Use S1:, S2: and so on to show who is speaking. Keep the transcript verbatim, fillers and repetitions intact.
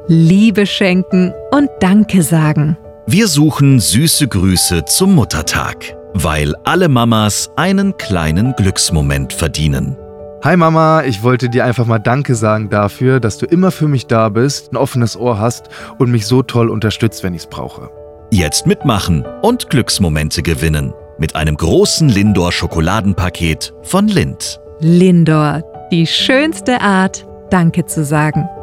S1: Liebe schenken und Danke sagen.
S2: Wir suchen süße Grüße zum Muttertag, weil alle Mamas einen kleinen Glücksmoment verdienen.
S3: Hi Mama, ich wollte dir einfach mal Danke sagen dafür, dass du immer für mich da bist, ein offenes Ohr hast und mich so toll unterstützt, wenn ich es brauche.
S2: Jetzt mitmachen und Glücksmomente gewinnen mit einem großen Lindor-Schokoladenpaket von Lindt.
S1: Lindor, die schönste Art, Danke zu sagen.